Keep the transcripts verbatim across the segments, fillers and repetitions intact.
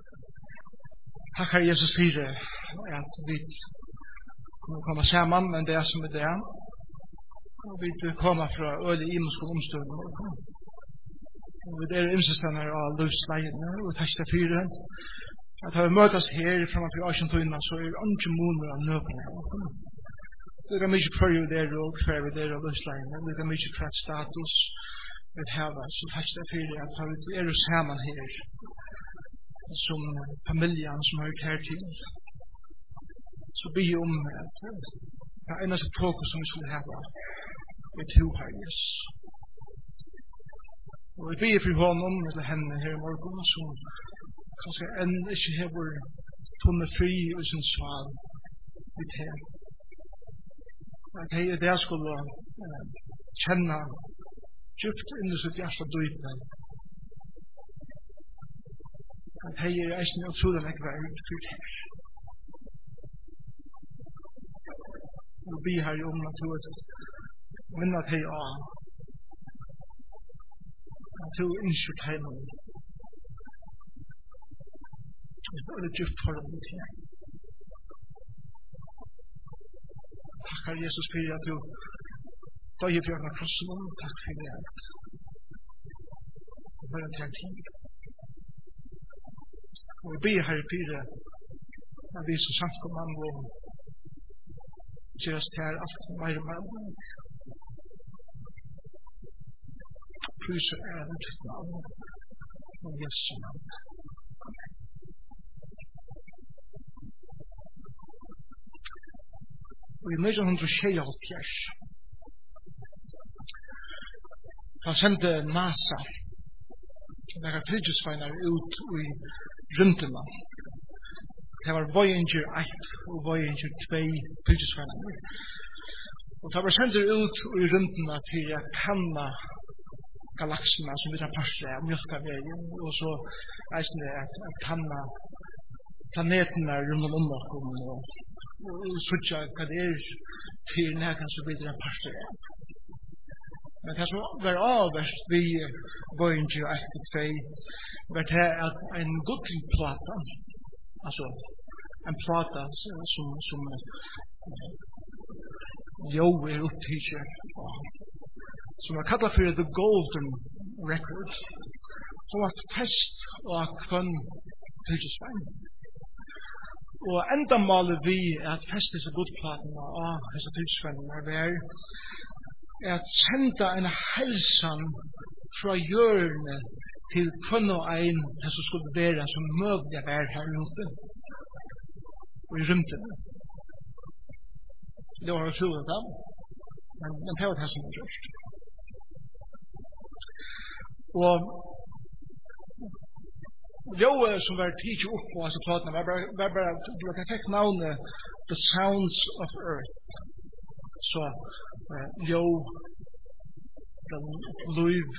Takk Herre Jesus fire at vi kommer komme sammen, men det er som er det. Og vi kommer fra øde imenske omstøvende. Og vi er imsestene av løsleiene, og takk til fire. At vi møtes her fremme til Asjentøyene, så er det ikke måneder av nøkene. Det er mye hver vi der og hver vi der av løsleiene. Det er mye hver status vi har. Så takk til fire at vi er sammen her. Som familjen som har kær til. Så be om at det eneste fokus som vi skulle ha er to her, yes. Og vi be for honom, eller henne her i morgen, som kanskje enn ikke har funnet fri i sin sval i te. At jeg i det skulle uh, kjenne djupt inn i sitt hjerte døyde. At hei er eisen og troden ikke var utfyrt her. Og vi har jo om naturen minnet hei av at du innskyld heimen et øyne djupt forhold til her. Takk Herre Jesus for at du døye for denne krossen om. Takk for det at du har en til tid. Og vi ber Herre fire at vi som samkomman og gjør oss til alt mer og mer. Pryser er ut navn og Jesu navn. Og i nitton sjettioåtta da sendte NASA nekka fylgisveinar ut i rymdina. Det var Voyager eitt og Voyager två fylgisveinar. Og det var sendt ut i rymdina til å kanna galaksena som vi tar parsle av mjölkaveien, og så eisen det at kanna planetene rundt om oss og sutja hva det er til nækan som vi tar parsle av. Men det som var avverst vi Voyager eitt og två var det at en guddelplata, altså en plata som, som jo er opptidget, som var kallet for The Golden Record, som var fest og kvann fylgisvein. Og enda maler vi at fest disse guddelplatene og disse fylgisveinene er at senda en helsan fra hjørnet til kvann og ein det som skulle være som møvlig vær her ute og i rymden. Det var utrolig da, men, men det var det som var gjort. Og Joe som var tidlig opp på altså platene var bare, var bare du kan fikk navnet The Sounds of Earth. Så uh, Joe the Luiv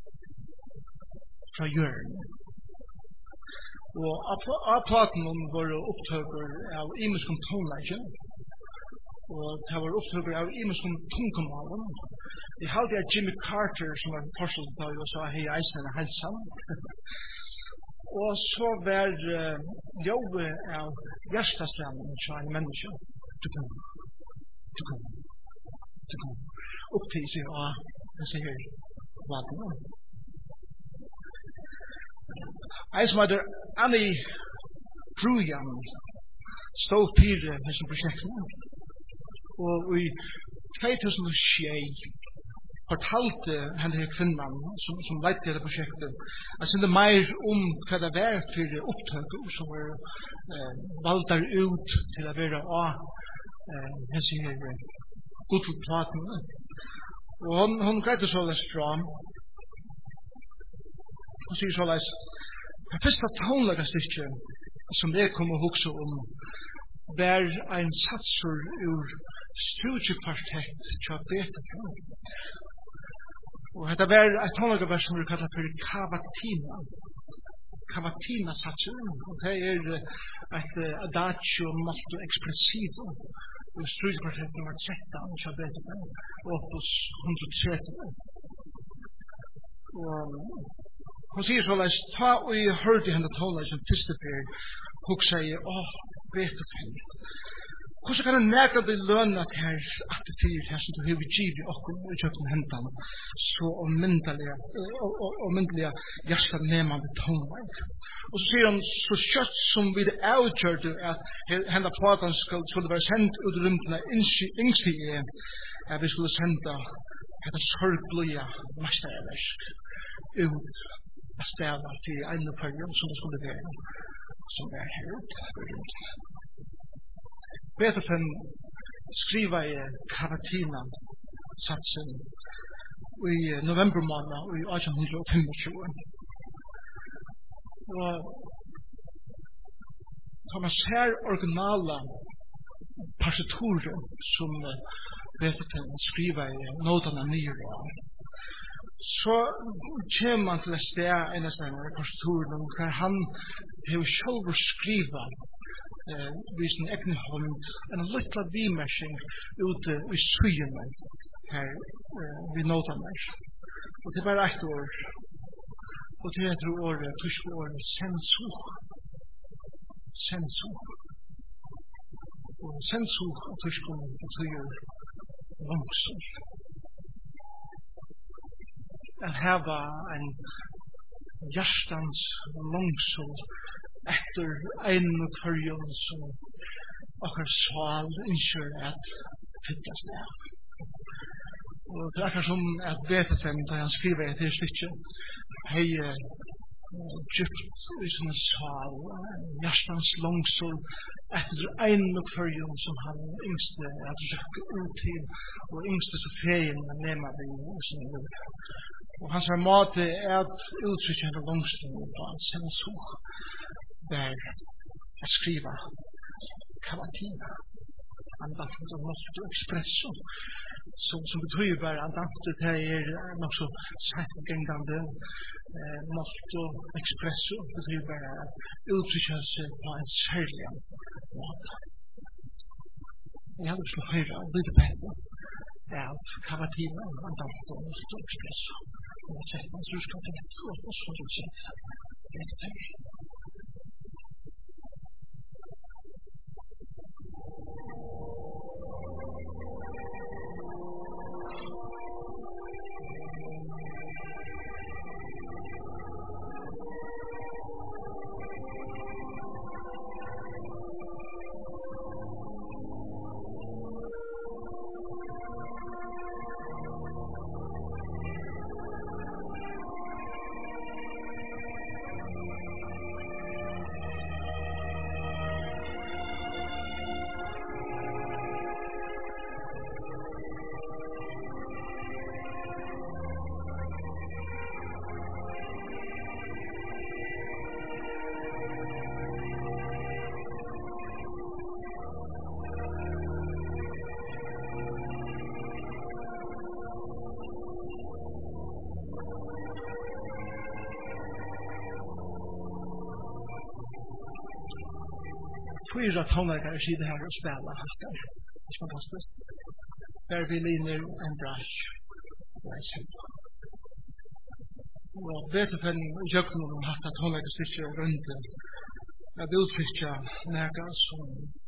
fra hjørnet. Og av platen var opptøker av imenskom tonleggen, og det var opptøker av imenskom tungkomalen. Jeg halte at Jimmy Carter, som var forskjell da i U S A, hei eisen og helsan. Og så var uh, Jove av hjertestemmen til en menneske. Du kan, du kan, du kan. Opptid seg av disse her platene. En som heter Annie Brujan stod fire disse prosjektene. Og i två tusen og sju fortalte henne her kvinnan som, som leidde det prosjektet at det er mer om hva det var for opptøk som var eh, valgt ut til å være av eh, disse her godplatene. Og hun, hun greide så løs fra hun sier så løs det første tonelaga stykket som jeg kom å huske om var en satsur ur studiepartett til Beethoven. Og dette var et tonelaga vers som vi kallet for Cavatina. Cavatina satsur. Og det er et adagio molto expressivo ur studiepartett nummer tretton til Beethoven. Opus one hundred thirty. Og Hon sier så leis, ta og jeg hørte henne tåla som første fyr, hun sier, åh, beter fem. Hvordan kan jeg nægge deg lønne at her attityd, her som du har givet okkur i kjøkken hentan, så omyndelige, omyndelige hjertet nemande tålmøy. Og så sier han, så kjøtt som vi det avgjørte at henne platan skulle være sendt ut i rymdene, yngst i er, at vi skulle sende dette sorglige mesterversk ut av stedet til en av perioden som det skulle være, som er her ut i rymdene. Beethoven skriva i Cavatina satsen i november måned i eighteen twenty-five. Og da man ser originala partituren som Beethoven skriva i notene nye av, så kommer man til et sted en av denne partituren hvor han har selv skriva eh, vid sin egen hånd en lilla vimersing ute i syene her eh, vid notene. Og det er bare ett år. Og det heter året, tyske året, sensu. Sensu. Og sensu og tyske året betyr langsom. At hava en hjertans langsom etter en og kvarjon som okkar sval innskjør at fyllast av. Og det er akkurat som at Beethoven, da han skriver et her stykke, hei djupt i sin sval, hjertans langsom etter en og kvarjon som han yngste at røkke ut til, og yngste så feien nema vi i sin liv. Og hans er måte er at uttrykke henne langsom på hans sensor, der jeg skriver Cavatina, andakt og målt og ekspresso, som, som betyr bare andakt det er nok så settgengande, eh, målt og ekspresso betyr bare at uttrykke seg på en særlig måte. Jeg hadde lyst til å høre litt bedre av Cavatina, andakt og målt og ekspresso. Og jeg tenker, så skal det og så du sett, vet du det. Fyra tonverkare sitter här och spelar allt där. Det är fantastiskt. Där vi liner en brasch. Och Beethoven i Jöknum har haft att tonverkare sitter runt att uttrycka näga som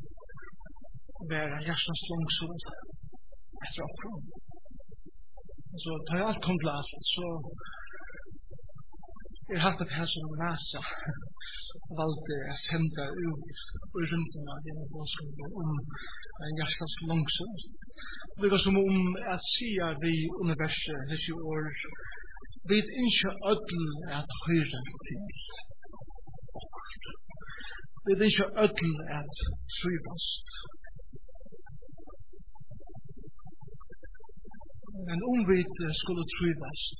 vara hjärtans långsamt efter uppgång. Så tar jag allt kom till allt så jeg har haft det her som NASA valgte å sende ut i rymdene gjennom bådskapen om en hjertens langsom. Det var som om at sier vi universet disse år, vi er ikke ødel at høyre til okkurt. Vi er ikke ødel at trivast. Men om vi skulle trivast,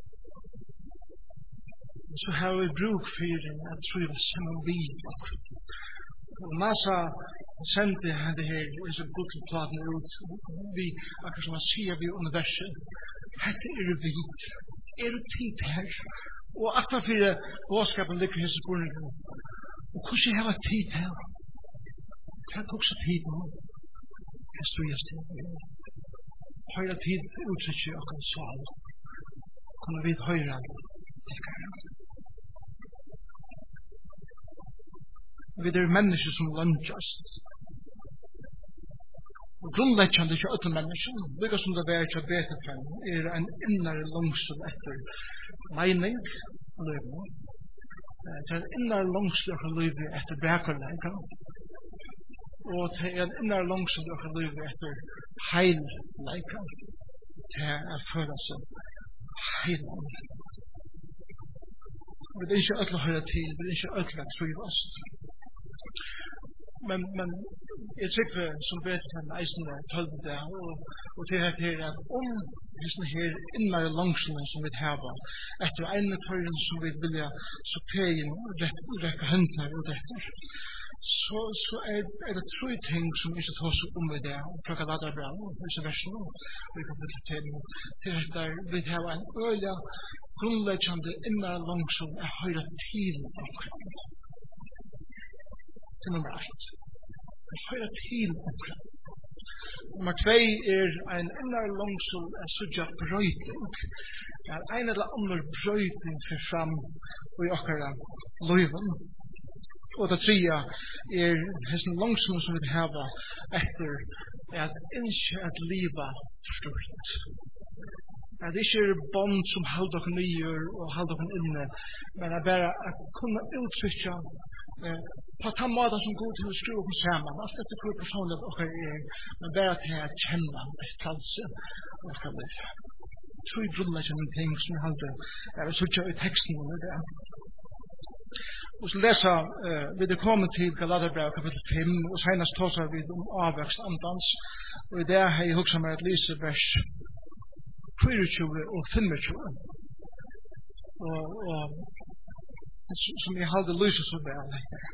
så har vi bruk for at trivas sammen vi. Og NASA sendte det her, disse Google-platen ut, vi, akkurat som man sier vi universet, hette er det vidt, er det tid her, og akkurat for bådskapen ligger hos spørningen, og hvordan har jeg tid her? Hva er det også tid nå? Hva styrer til? Høyre tid uttrykker akkurat sval, kunne vi høyre tilkere. Vi er mennesker som lønnsast. Og grunnleggjande til alle mennesker, lika som det er til Betefen, er en innere langsel etter mening og løyvene. Det er en innere langsel etter løyve etter bekerleika, og det er en innere langsel etter løyve etter heilleika. Det er følelse heilen. Vi er ikke ødelig å høre til, vi er ikke ødelig å trivast. Men, men jeg tykker som vet at eisene tølde det, og, og til at her at om disse her innere langsene som vi har, etter ene tøyen som vi vilja så pegen rekke hendene ut etter, så, så er, er det tre ting som vi ikke tar seg om i det, og prøver å lade bra, og disse versene, og vi kan få til til at der vi har en øye grunnleggjande innere langsom er høyre til omkring. Til nummer ett. Er høyre til omkring. Nummer tvei er en innere langsom er sudja brøyting. Er en eller annen brøyting for fram i okkara løyven. Og det tredje er hessen langsom som vi har etter at innskje at livet stort. At det ikke er bånd som holder dere nye og holder dere inne, men at bare at kunne uttrykke eh, på den måten som god til å skru oss sammen. Alt dette hvor personlig dere er, men bare til å kjenne et frelse og et liv. To grunnleggende ting som jeg holder er å sørge i teksten om det. Og så leser eh, vi det kommer til Galaterbrev kapittel fem, og senest tåser vi om avvekst andans, og i det har jeg hukset meg et lise vers fyrtjue og femtjue, og, og som jeg halde lyset så vel etter.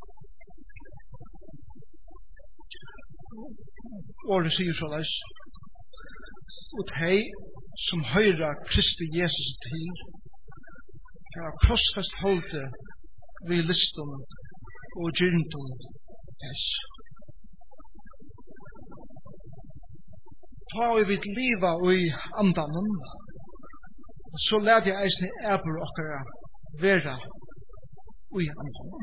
Året sier så leis, og hei som høyra Kristi Jesus til, har krossfest holde vi listum og gyrndum tess. Ta vi vidt liva i andanen, så lær jeg eisne eber okkara vera i andanen.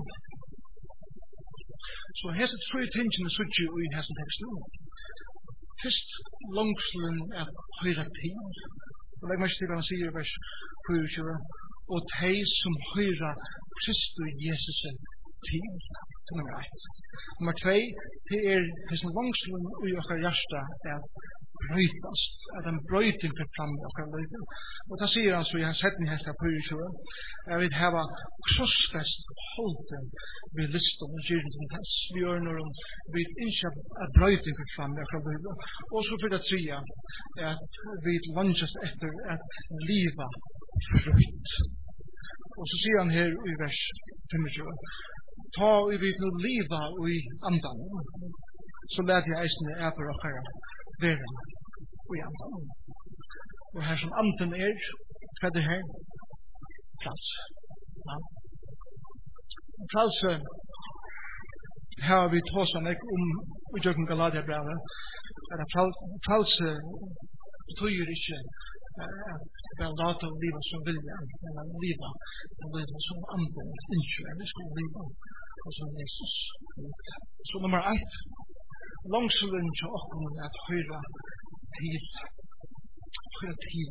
Så hese tre tingene sutje i hese teksten. Fyrst langslen er høyra tid. Og legg meg til hva han sier i vers fyrtjue. Og tei som høyra Kristi Jesus tid. Det er nummer ett. Nummer tvei, det er hese langslen i okkara hjärsta er brøytast, at en brøyting for fram i okkar løyden. Og da sier han, så jeg har sett den helt av fyrtjue, jeg vil hava krossfest holden ved listom og gyrden til tess. Vi gjør når vi ikke er brøyting for fram i okkar løyden. Og så for det tredje, at vi langes etter at liva frøyt. Og så sier han her i vers femogtjue, ta vi vid no liva i andan, så lærte jeg eisne eber okkara vera og i andan. Og her som anden er, hva er det her? Frals. Ja. Frals her har vi tåsa nek om i Jøkken Galatia-brevet, at frals betyr ikke at det er lata å liva som vilja, men at liva og liva som anden innskjør, vi skal liva og som Jesus. Så nummer ett, langselen til okkom er at høyra til, høyra til.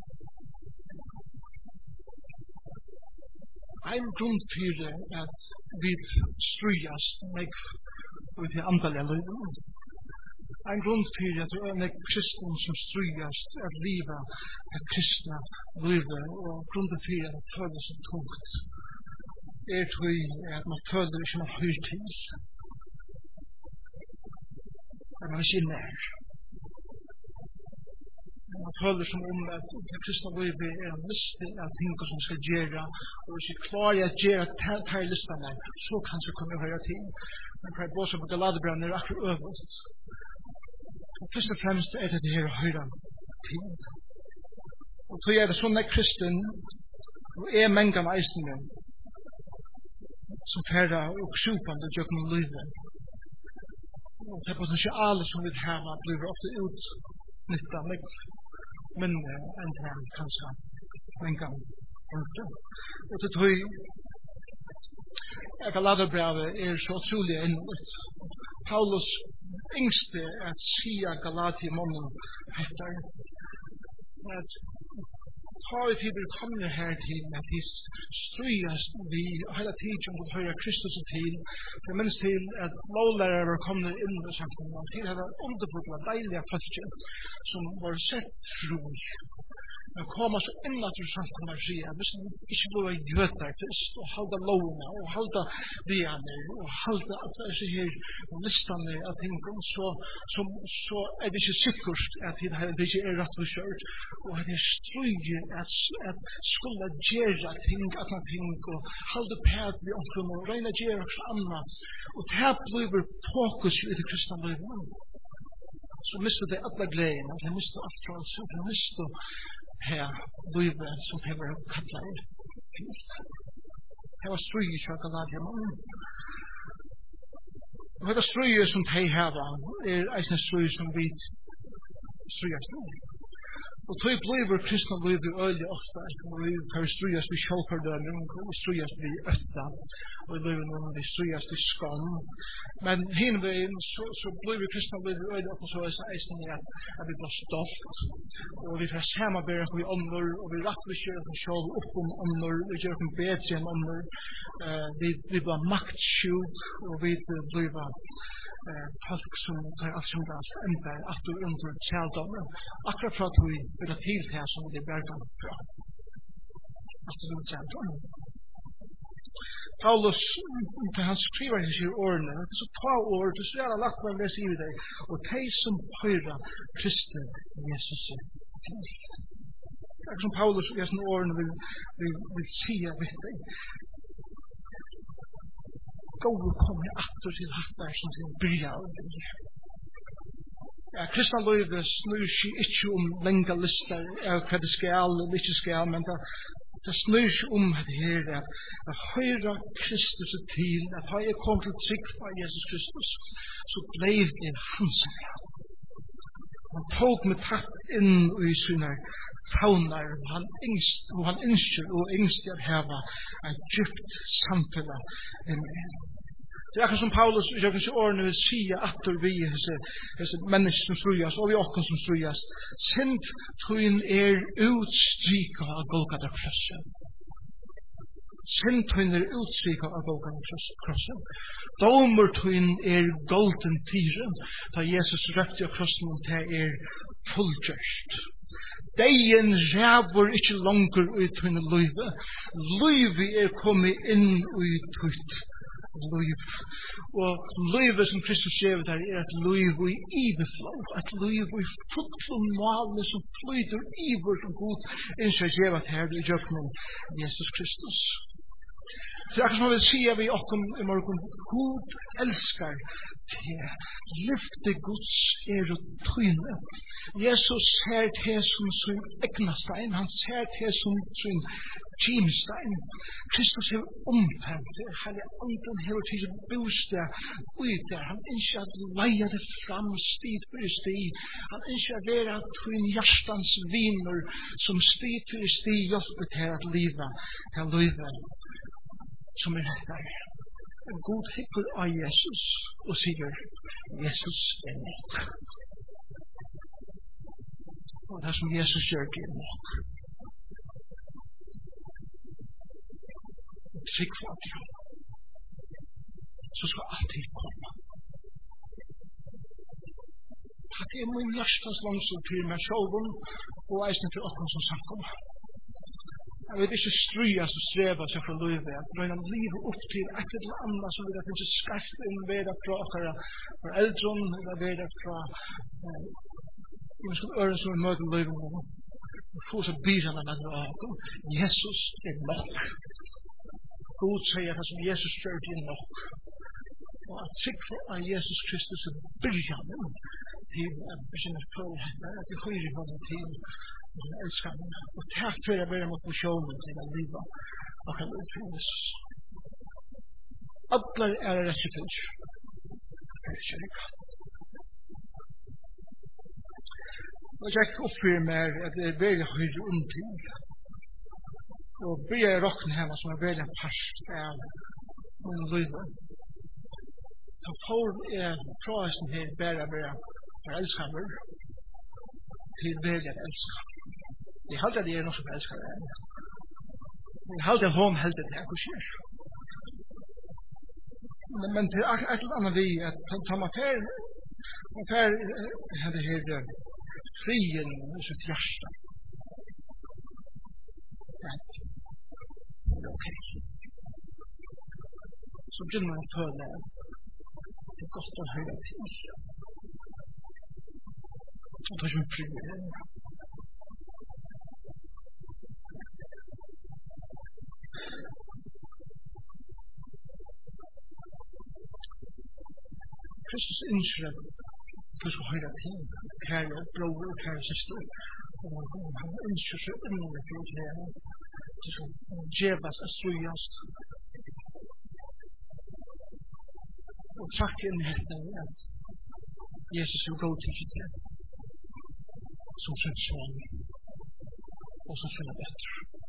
Ein grunn til at vi strøyast meg ut i andalige løyden. Ein grunn til at vi er meg kristen som strøyast at liva er kristna løyden, og grunn til at det føles så tungt er til at man føler ikke man høyr til. At man ikke er nær. Man føler som om at det kristna løyden er en liste av ting som skal gjøre, og hvis vi klarer å gjøre tar listene, så kan vi komme høyre til. Men hva er båset på Galaterbrevet er akkurat øverst. Og først og fremst er det det her høyre tid. Og så er det sånne kristen, og er mengen eisene, som færre og sjupande gjøkken livet. Og det er potensiale som vi har, blir ofte utnyttet med minne enn det er kanskje mengen ordentlig. Og det tror jeg Galaterbrevet er så utrolig innvitt. Paulus yngste at sia Galatiemannen heter at ta i tider kommer her til at de strøyast vi hele tiden om å høre Kristus til det minst til at lovlærere var kommet inn i samfunnet og til at det var underfulle deilige folk som var sett fru men koma så inn at du samfunnet sier hvis du ikke blir gjøter først og halda lovene og halda dianer og halda at det er så her listene av ting så, så, så er det ikke sikkert at det ikke er rett og kjørt og at det strøyer at, at skulle gjøre ting, andre ting og halda pæt vi omkring og regne gjøre også annet og det blir fokus i det kristne livet så mister det alle gleden og det mister alt fra oss og det mister her livet som det var kattlet til det var strøy fra Galatiemannen og det strøy som de her er eisne strøy som vi strøyast nå og tog bliver kristna livet øyelig ofta og vi kan strøyast vi sjálfhørdømning og vi strøyast vi øtta og i livet nå vi strøyast vi skam men hinveien så, så bliver kristna livet øyelig ofta så er det eisne at, at vi blir stolt og vi får samarbeide vi omnår og vi rattvisjer oss sjálf opp om omnår vi gjør oss bedre enn omnår uh, vi, vi blir maktsjuk og vi blir uh, folk som tar alt som det enda at du under kjældommen akkurat fra at vi vil ha til det som det er bergan fra at du under kjældommen Paulus, han skriver i sine årene, det er så ta år, det er så gjerne lagt meg å lese i deg, og de som høyrer Kristi Jesus til. Det er som Paulus i sine årene vil, vil, vil si av deg. Gå og kom i atter til hattar som sin bryr av deg. Ja, kristna løyve snur seg ikke om lenga lister, hva det skal eller ikke skal, men det Det snur seg om at her er at høyre Kristus til, at har jeg kommet til trygg fra Jesus Kristus, så ble det hans. Han tok meg tatt inn i sine fauner, og han yngst, og han ønsker og yngst at heva en djupt samfunn med. Det er akkurat som Paulus i jøkens årene vil si at vi disse mennesker som strøyast, og vi åkken som strøyast, sint tøyen er utstrykket av Golgata krossen. Sint tøyen er utstrykket av Golgata krossen. Domer tøyen er golden tiren, da Jesus røpte av krossen til er fullgjørst. Deien ræver ikke langer ut tøyen løyve. Løyve er kommet inn ut tøyt. Liv. Og livet som Kristus skrev der er et liv i iveflå, et liv i fullkom male som flyter iver som god innskjer skrevet her i jøkken Jesus Kristus. Det er akkurat som jeg vil si at vi okkom i morgen god elskar til lyfte Guds er og tøyne. Jesus ser til som sin egnastein, han ser til som sin Kimstein. Kristus har omfemt det. Hele anden har til bostad ut der. Han ønsker at leie det fram stid for stid. Han ønsker at være tvinn hjertans viner som stid for stid hjelper til at livet til livet som er dette. En god hikker av Jesus og sier Jesus er nok. Og det som Jesus gjør det er nok. Trygg for at jeg så skal alltid komme. At det er min hjertens langsel til meg selv og eisne til åkken som samkommer. Jeg vet ikke strøyas og strevas jeg fra livet, at røyna livet opp til et eller annet som vil jeg finne skarpt inn ved fra okkara foreldron, eller ved fra mennesker øren som er møte livet og få seg byrene med noe. Jesus er nok. God sier at som Jesus gjør det nok. Og at sikker av Jesus Kristus er byrjanen til at begynne å føle dette, at det høyre hånden til å elske ham. Og takk for jeg bare motivasjonen til å liva og kan utføre Jesus. Alle er rett til. Det er ikke riktig. Og jeg oppfyrer meg at det er veldig høyre omting. Og bryr jeg rokken henne som er veldig parst av min liv. Så får jeg fråsen her bare bare for elskamer til veldig at elska. Jeg halte at jeg er noe som elskar det. Jeg halte at hun heldte det her skjer. Men, men til et eller annet vi at ta meg fer og fer det her frien i sitt hjärsta. At det er ok. Så begynner man å føle at det er godt å høre til. Og det er som fri. Kristus innskjer at du skal høre til, kære bror og kære søster. Og han innskjer seg innover for det at du skal djevas og strøyast. Og takk inn i hette at Jesus vil gå til det som sin sønn og som finner bedre.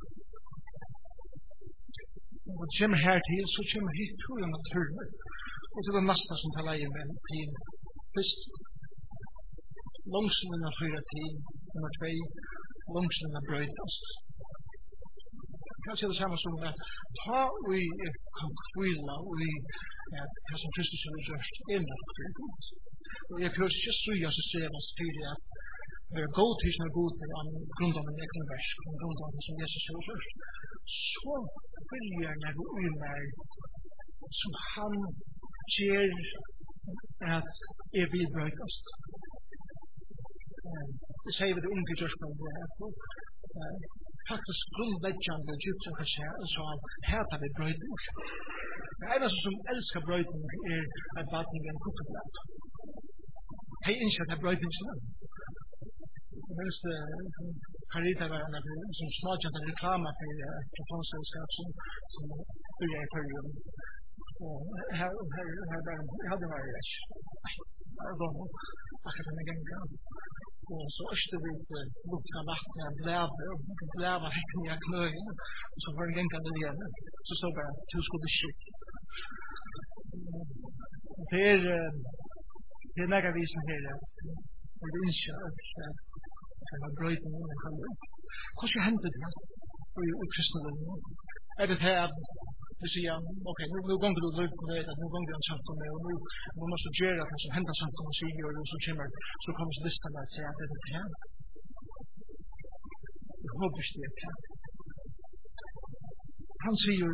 Og det kommer her til, så kommer hit to og naturlig. Og det var neste som taler i med til. Først, långsen av høyre tid. Nummer två, långsen av brøydast. Kanskje det samme som at ta vi kan kvila vi at det som Kristus har gjort er nok for Gud. Og jeg kan ikke strøya seg strevast til at det er god til som er god til an grunn av en egen vers, grunn av det som Jesus har gjort. Så viljer når du er som han gjør at jeg vil brøydast. Det sier vi det unge gjørskapet at faktisk grunnleggjande djupt og kanskje så han heter vi brøyding. Det eneste som elsker brøyding er at badning er en kukkeblad. Hei innskjent er brøydingsen. Det minste Carita var en som smadjant en reklama for et telefonselskap som bygger i perioden. Og her var jeg hadde vært rett. Det var gående akkurat denne gengen. Og så øste vi til lukka natten av blæve, og blæve hekken i knøyen, og så var det gengen det igjen. Så stod bare, du skulle skilt. Det er det er nægge visen her at det er ikke at det er brøyden og det kan du. Hvordan hendte det i kristendom? Er det her at vi sier, ok, nu gonger du løyt med det, nu gonger du en samfunn med, og nu må du gjøre det som hender samfunn og sier, og så kommer, så kommer så lista med at sier at det er det her. Jeg håper ikke det er det. Han sier,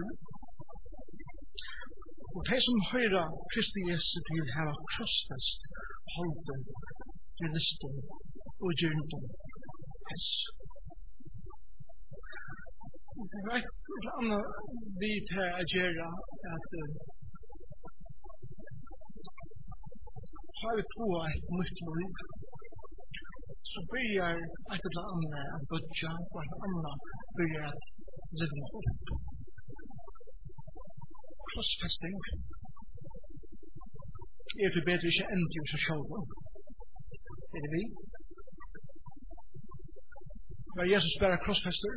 og de som høyrer Kristi Jesu til her av krossfest, holden, i listen, og gjernden, hess. Det er et eller annet vi til å gjøre at tar vi på et nytt liv, så begynner et eller annet å dødja, og et annet begynner at livne opp. Krossfesting er det bedre ikke enn til seg selv. Er det vi? Var Jesus bare krossfester?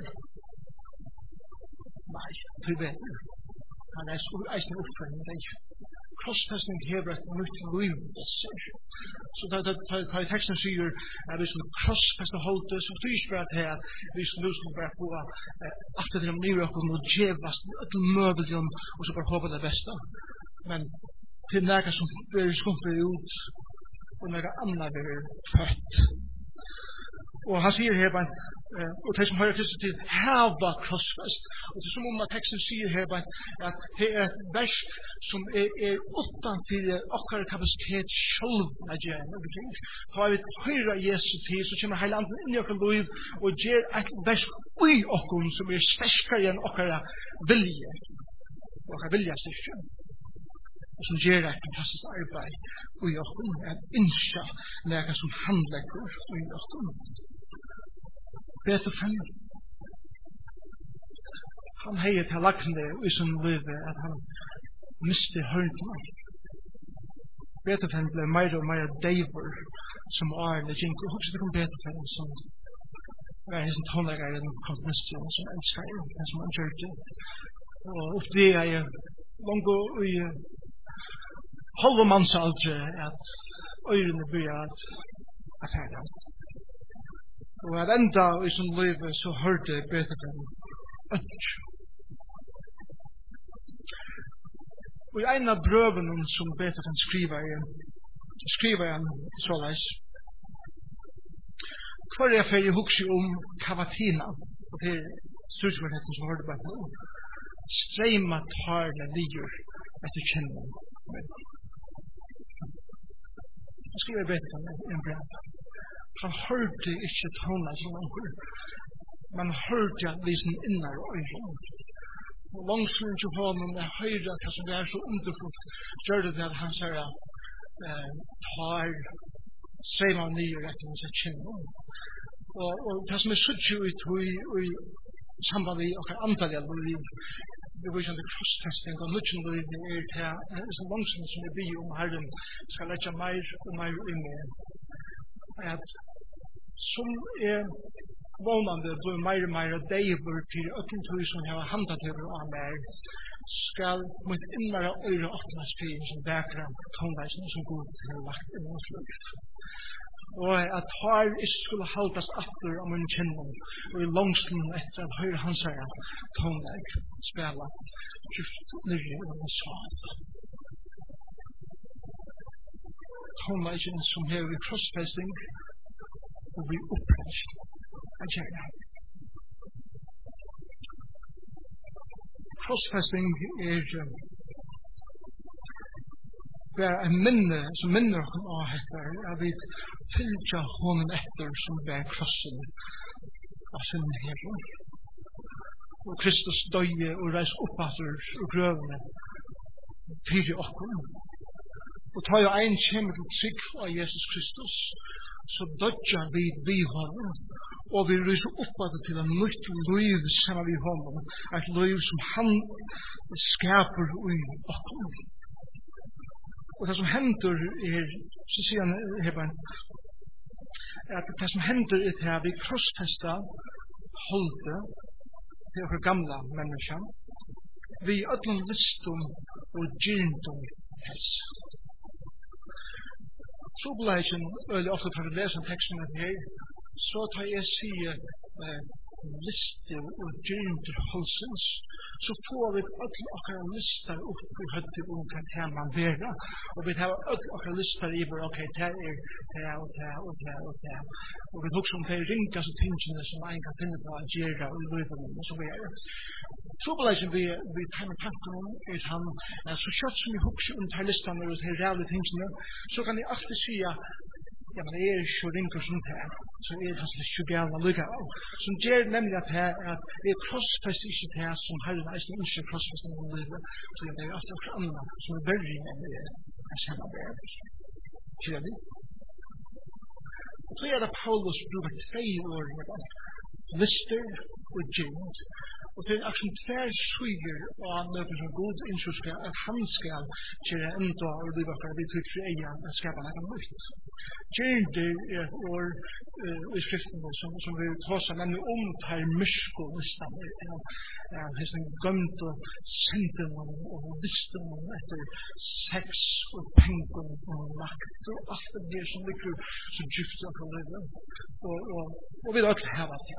Nei, til bedre. Han er eisen oppfølging med deg. Krossfestning hever et nytt liv. Så da i teksten sier at vi skal krossfeste holdet, så betyr ikke bare til at vi skal bare få at det er nye og noe djevast, et møbeljon, og så bare håpe det beste. Men til nægge som blir skumpet ut, og nægge andre blir født. Og han sier her bare, og de som hører Kristus til, hava krossfest. Og det er som om at teksten sier her bare, at det er et vers som er, er utenfor okkar kapasitet selv av gjerne. Så har vi høyre Jesu til, så kommer hele andre inn i okkar liv, og gjør et vers ui okkur som er sterskere enn okkar vilje. Okkar vilje styrke. Og som gjør et fantastisk arbeid ui okkur, at innskja lega som handlegger ui okkur. Beethoven, han heier til lakne i sin liv at han miste hørnen. Beethoven ble mer og mer deiver som årene gikk. Og husk det om Beethoven som var en sånn tonlegger i den komponisten som elsker det, som han gjør det. Og ofte det er Longo i halva mansaldre at øyrene blir at affæra. Og at enda i som livet så hørte bedre enn ønsk. Og i en av brøvene som bedre kan skrive i, skriver han såleis. Hver er for jeg husker om Cavatina, og til styrkvarheten som hørte bare nå. Streima tarne lier etter kjennom. Jeg skriver bedre enn en brev. Han hørte ikke tåna som onker. Man hørte at visen innar øyren. Og langslen til honom er høyre at han som er så underfullt gjør det at han sier eh, tar streima lier etter hans kjennom. Og, og det som er suttje ut i samband i okkar antalja liv, det var ikke crosstesting og nødgen liv er til som langslen som er by om Herren skal letja meir og meir i med at som er vånande blir meir og meir og deivur til ökken tog som har handlat over av meg skal mot innmara øyre åttnas fyrir som bakgrunn tonleisen som god har lagt inn mot liv. Og at har ikke skulle haldas atter om en kjennom og i langslen etter at høyre hans her tonleik spela djupt nyrje og en svad. Tonleiken som hever i crossfesting og blir oppreist av kjærna. Crossfesting er bare en minne som minner oss av dette, at vi fylgja honom etter som bær krossen av sin herre. Og Kristus døye og reis oppatter og grøvene fyrir okkur. Og ta jo ein kjemmer til trygg av Jesus Kristus, så dødja vi vi honom, og vi ryser oppatter til en nytt liv sammen vi honom, et liv som han skaper i okkur. Og det som hender er, så sier han Hebern, at det som hender er til at vi krossfesta holde til okkur gamla mennesker, vi öllum listum og gyrndum hess. Så blir jeg øyelig ofte for å lese teksten her, så tar jeg sige eh, lister og gyrnder holsens, så får vi alle okkar lister opp i høttet om hva det man vera, og vi har alle okkar lister i vår, ok, det er det og det og det og det, og vi husker om det er ringast og tingene som en kan finne på å gjøre og løyve dem, og så videre. Trobeleisen vi, vi tar med tanken om er han, så kjøtt som vi husker om de listene og de rævlige tingene, så kan jeg alltid si at ja, men det er ikke ringer som det er, så er det kanskje ikke gærne lykke av. Som gjør nemlig at det er at det er krossfest ikke det som Herren eisen ikke krossfest i livet, så det er alltid noe annet som er verre enn det er samme verre. Kjør vi? Og så er det Paulus bruker tre år med det. Lister og gynt. Og det er akkurat tver suger og noe som god innskjøsker at han skal kjøre enda og det var for at vi tror for egen at skapa noe nytt. Gynt er et år i skriften som, som vi tar seg nemlig om tar mysko listan av hesten gømt og senten og listen etter sex og pengen og makt og alt det som ligger så djupt og for livet. Og, og, og vi har ikke hevet det.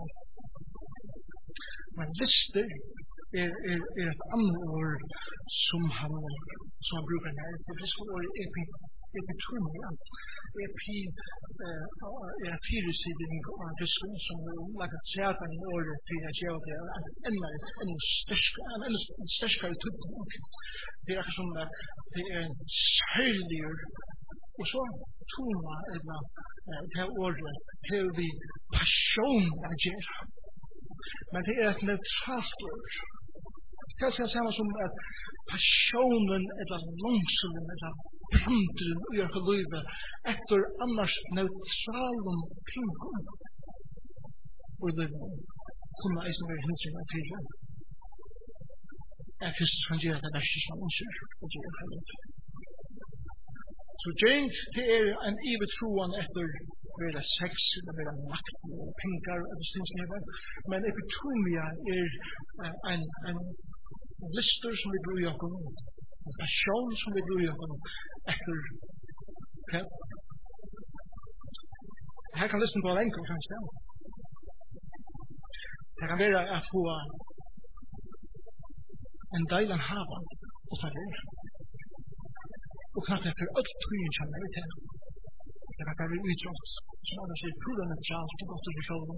Men lister er, er, er et annet ord som han, som han bruker her. Det er ord epi, epitomia. Epi er firesiding av disken som lager sætan i ordet til at gjøre det enda en sterskere tydning. Det er akkurat som at det er en særligere. Og så tona eller det her ordet har vi passion å gjøre. Men det er et neutralt ord. Det er det samme som at passionen eller langselen eller brandren i vårt liv etter annars neutralen pingen og livet kunne eisen være hindring av tiden. At Kristus kan gjøre det verste som han ønsker og gjøre det livet. Så James, det er en evig troen etter vera sex, eller vera makt, eller pengar, eller stinnsnever. Men epitomia er en, en lister som vi bruker passion som vi blir om efter pet. Här kan lyssna på en enkel kanske. Det kan vara att få en del av havan och så vidare. Och knappt efter allt trygen känner vi till. Det kan vara utrått. Som alla säger, pulen är chans, det är gott att vi själva.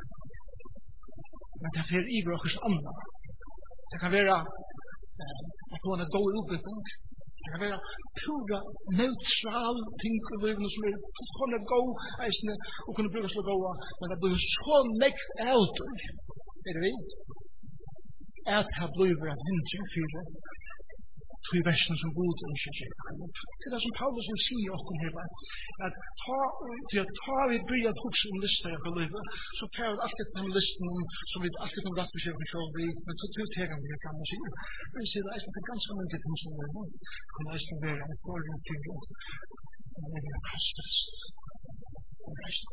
Men det är i vår andra. Det kan vara att få en god utbyggning. Det kan vara pura neutral ting i livet som är kunna gå eisne och kunna brukas till goa. Men det blir så nekt out. Er det vi? At ha blivit en hindring för det. Tvi versen som god ønsker seg. Det er det som Paulus vil si okkur her, at ta, til at ta vi bryr at hukse om lista i livet, så tar vi alltid den listen som vi alltid kan rett beskjed om selv vi, men så til tegan vi kan si. Men jeg sier det er det ganske mange ting som er nå. Kan eisne være en forhånd til det. Men det er kastest. Og reisne.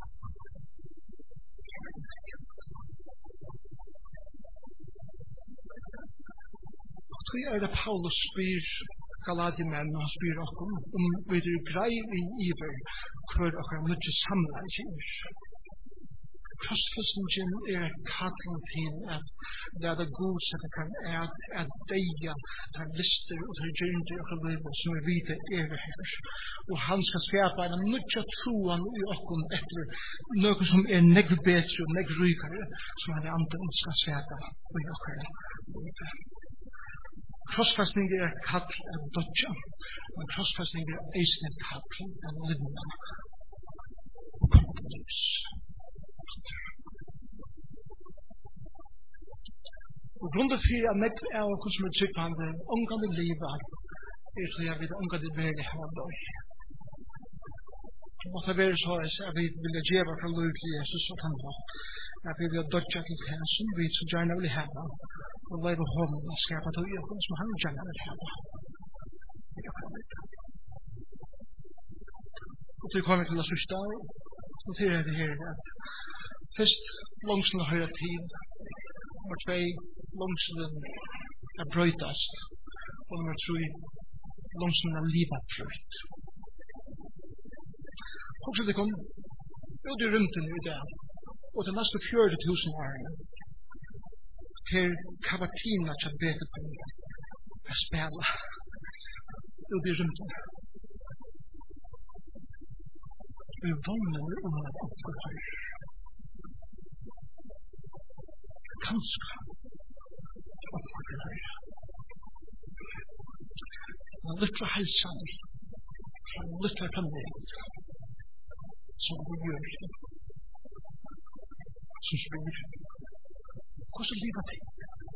Så er det Paulus spyr Galatimenn, og han spyr okkur om vi er grei i iver hver okkur mykje samlegging. Krossfestningen er kaklen til at det er det god som kan er at deia der lister og der gjernder okkur livet som vi vite er her. Og han skal skapa en mykje troan i okkur etter noe som er negg bedre og negg rykare som han er andre skal skapa i okkur livet. Krossfestning er kall av dødja, men krossfestning er eisne kall av livna og kompromiss. Og grunnen for at nekt er okkur som er tryggvande, omgående livet, er til jeg vil omgående være her og døy. Det måtte være så at vi vil gjøre for liv til Jesus og han var. At vi vil dødja til hensen, vi så gjerne vil heve, og leve hånden og skapa til øyne som han gjerne vil heve. Og til kommer til å sørste, så sier jeg det her at først langsen og høyre tid, nummer tvei, langsen er brøytast, og nummer tre, langsen er livet brøyt. Også det kom ut i rymten i det, og til nesten fjørde tusen årene, til kavatina til å bete på å spela ut i rymten. Vi vågner om at oppgå høyre. Kanskje oppgå høyre. Men litt fra helsan, litt fra planet, som vi gjør det. Som spyr. Hvordan livet til?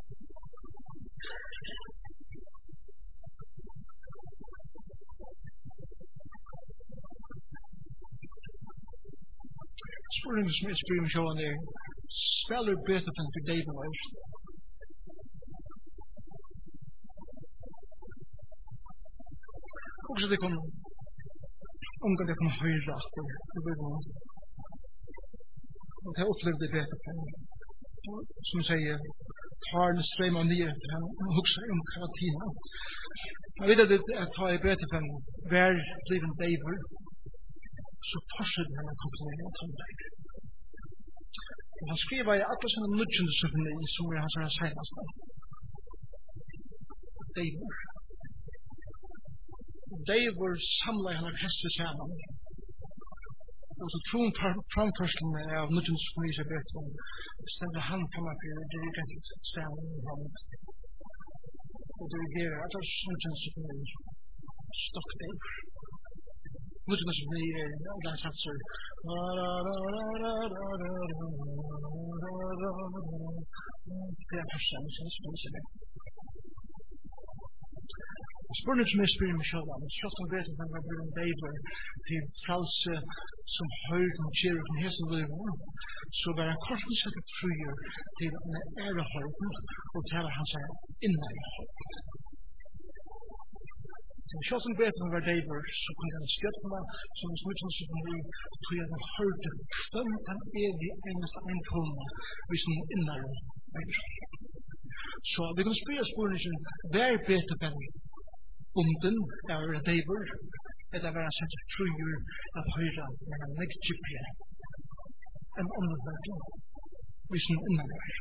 Spørningen som jeg spyr om sjåen er, spiller Beethoven for David Weiss? Hvordan det kommer omgang det kommer høyre at det blir noe. Og det er opplevd Beethoven, som sier, tar en strøm av nye til han, og hukser om karatina. Jeg vet at det er tar i Beethoven, hver bliven David, så fortsetter han å komponere tonverk. Og han skriver i alle sånne nødgjende symfoni, som er hans seneste. David. David samler han orkester sammen. Og så troen framførslene av nødgjende symfoni som Beethoven, stender han fremme for dirigent Stanley Hammond. Og dirigerer alle nødgjende symfoni. Stock David. Nødgjende symfoni er den satser. Det er første nødgjende symfoni som Beethoven. Spørningen som jeg spyrer meg selv om, selv om Beethoven var brukt David til frelse som høyre og kjære og hese livet, så var han kort sett fruer til en ære høyre og til at han sier innan høyre. Selv om Beethoven var David, så kunne han skjøtte meg som en smutsende symfoni til at han hørte hvem den evige eneste eintone hvis han innan høyre. Så vi kan spyrer spørningen, hva er Beethoven bunden av redever, eller være sett fruer av høyre, men en leggypje enn omvendt, hvis noe innenfor.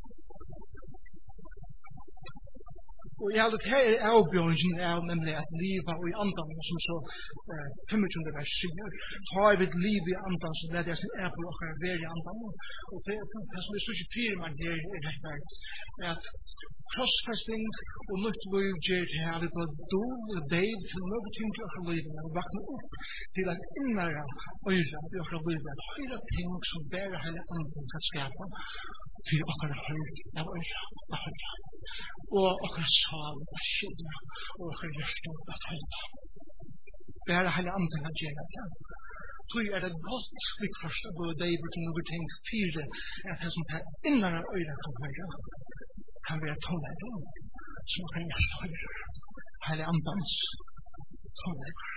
Og jeg hadde her er avbjørningen av nemlig at livet og i andan, som så femogtyvende vers sier, har vi et liv i andan, så det er det som er på dere være i andan. Og det, det som er så ikke fyrer meg her, er dette, er at krossfesting og nytt liv gjør til her, vi på do og dev til noe ting til dere livet, og vakne opp til at innere øyre i dere livet, at høyre ting som bærer hele anden kan skapa, til dere høyre av øyre, av høyre. Og dere sal av skilja, og dere hjørstå av tøyda. Bære hele anden kan gjøre det. Tøy er det godt slik først av både deg til noe ting fire, at det som tar innere øyre kan høyre, kan være tonlegger, som kan hjørstå høyre. Hele andens tonlegger.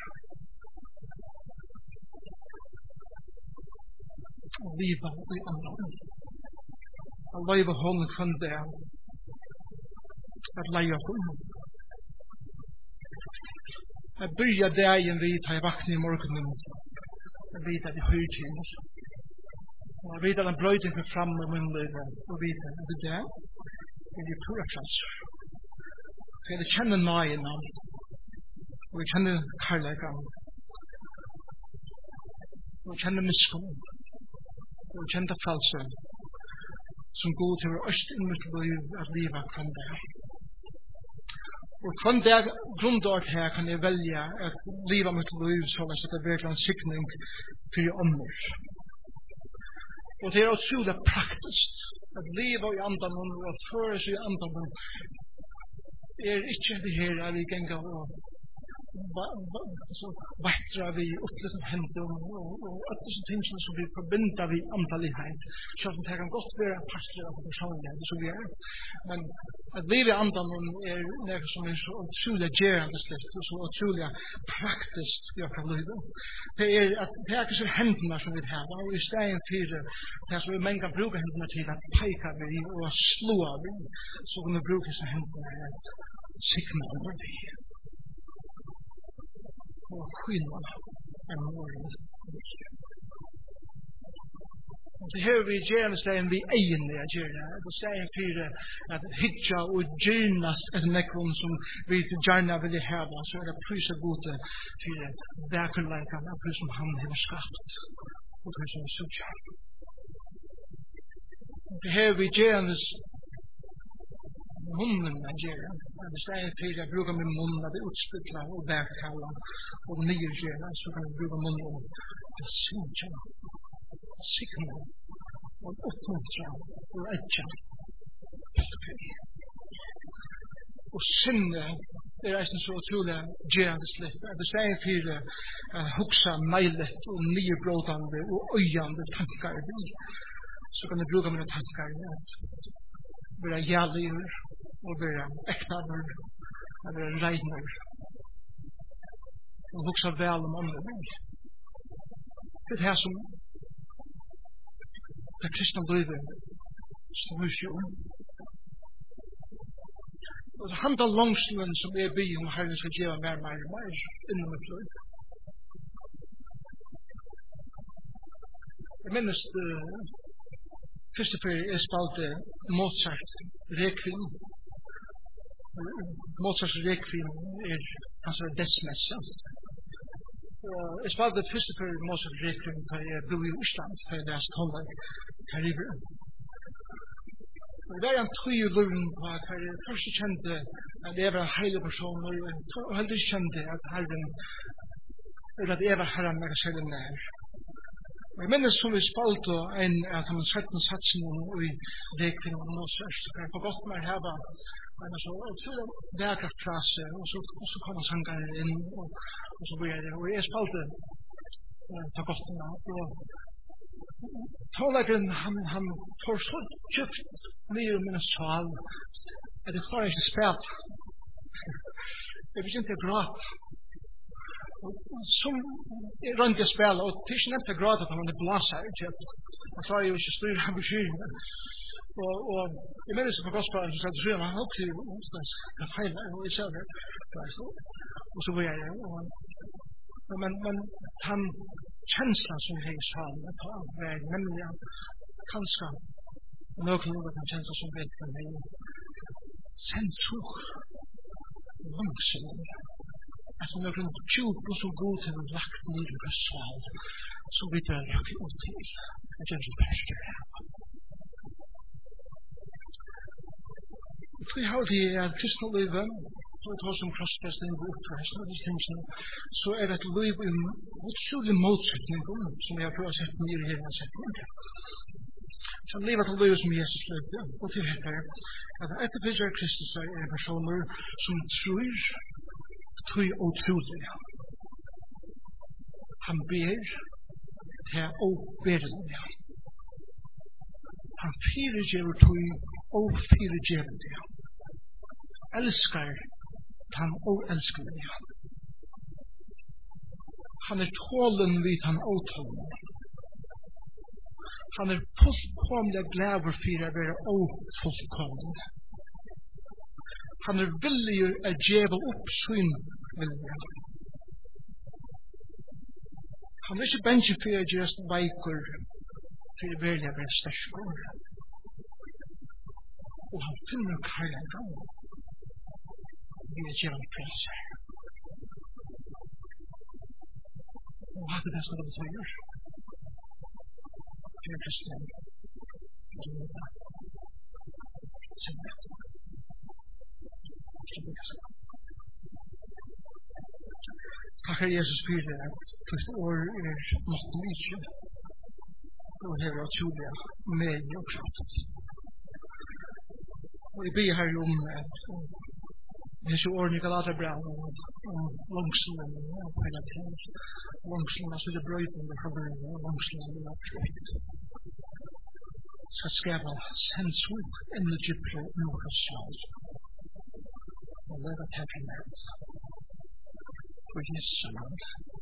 Og livet i anden. Og livet hånden kvann det at leie oss om. Jeg byrja dagen vi tar vakna i morgenen, jeg vet at jeg høyre til, og jeg vet at en brøyding er fremme i min liv, og vet at det er det, er det pura frelser. Så jeg kjenner nøyene, og jeg kjenner kærleikene, og jeg kjenner miskunn, og jeg kjenner frelser, som god til å øst inn mitt liv at livet kan det. Og kvann det grundart her kan jeg velge at livet mitt liv så at det blir en sikning for ånder. Og det er utrolig praktisk at livet i andan og at føre seg i andan er ikke det her at vi ganger og veitrar vi opplever som hender og alle disse tingene som blir forbindet vi andalighet. Så det kan godt være parstelig av personlighet, så vi er. Men at livet i andan er noe som er så utrolig gerende slikt, og så utrolig praktisk i akkurat livet. Det er at det er ikke så hendene som vi har, og i stedet for det som vi mange bruker hendene til at peika vi og slå vi, så kan vi bruke disse hendene til at sikne over vi. Og skynda er morgen. Det her vi gjør stedet vi egentlig gjør det. Det er stedet for at hitja og gyrnast etter nekron som vi gjerne vil hava, så er det prysa gode for verkerleikene av det som han har skapt og det som er sutja. Det her vi gjør det munnen er gjerne. Det stedet for jeg bruker min munn at det utspytla og bergtala og nye gjerne, så kan jeg bruke munnen til sinja, sikna og oppmuntra og etja. Og sinne er eisen så utrolig gjerne slitt. Det stedet for jeg huksa meilet og nye brådande og øyande tankar så kan jeg bruke mine tankar at være jævligere og være ektaver og være regner og huksa vel om andre ting. Det er det som det kristne livet står seg om. Og det handler langslen som er byen om Herren skal gjøre mer og mer og mer innom et liv. Jeg minnes første ferie jeg spalte Mozart Requiem. Mozarts Requiem er hans desmesse. Jeg spalte første ferie Mozart Requiem da jeg bo i Osland, da jeg leste tonlag Kariber. Det var en tøy i luren på at jeg først kjente at jeg var en heilig person, og jeg heller kjente at Herren, eller at jeg var Herren meg selv nær. Og jeg minnes som vi spalte en av de tretten satsene i Requiem og Mozart, så jeg får godt meg heva en så utrolig verkert frase, og så, så kom sangeren inn, og, og så blir det, og jeg spalte på godt meg, og tålegren, han, han får så djupt ned i min sal, at jeg klarer ikke spil. Jeg begynte å gråte. Som jeg rønte å spille, og det er ikke nevnt å gråte at man er blaser, jeg klarer jo ikke styr av bekymringen. Og, og jeg mener seg på gospelen, så skal du se, man har også onsdags kan feile, og jeg ser det, og så var jeg, og men, men han kjenslen som jeg sa, det var nemlig kanskje, noen av den kjenslen som vet for meg, sensor, langsam, at noen tjup og så god til å lagt ned og sval, så vidt jeg lagt ut til, jeg kjenner som persker her. Vi har vi er kristne livet, for å ta som krossfesting og oppdresten og disse tingene, så er det et liv i utrolig motsetning som jeg har prøvd å sette ned i hele setningen. Så han lever til livet som Jesus levde, og til dette at etterpidger Kristus er en personer som tror, tror og trolig. Han ber til å berlige. Han firegjør tror og firegjør det. Elskar han og elskar det. Han er tålen vid han og tålen. Han er fullkomlig glad for å være ofullkomlig. Han er villig å gjøre opp sin vilje. Han er ikke bensje for å gjøre veikur for å være være sterskere. Og han finner kærlighet vi er gjerne priser. Og hva er det beste det sier? Det er kristen. Det er det. Sen det. Takk er Jesus fyrir at Kristi år er måten ikke og hever av tjulig med og kraft. Og jeg ber her om at disse årene i Galaterbrev om langslen og pelater, langslen, altså det brøyten det kommer og langslen og kraft. Skal skapa sensor enn det gypre noe slag. Og leve til med for Jesus navn.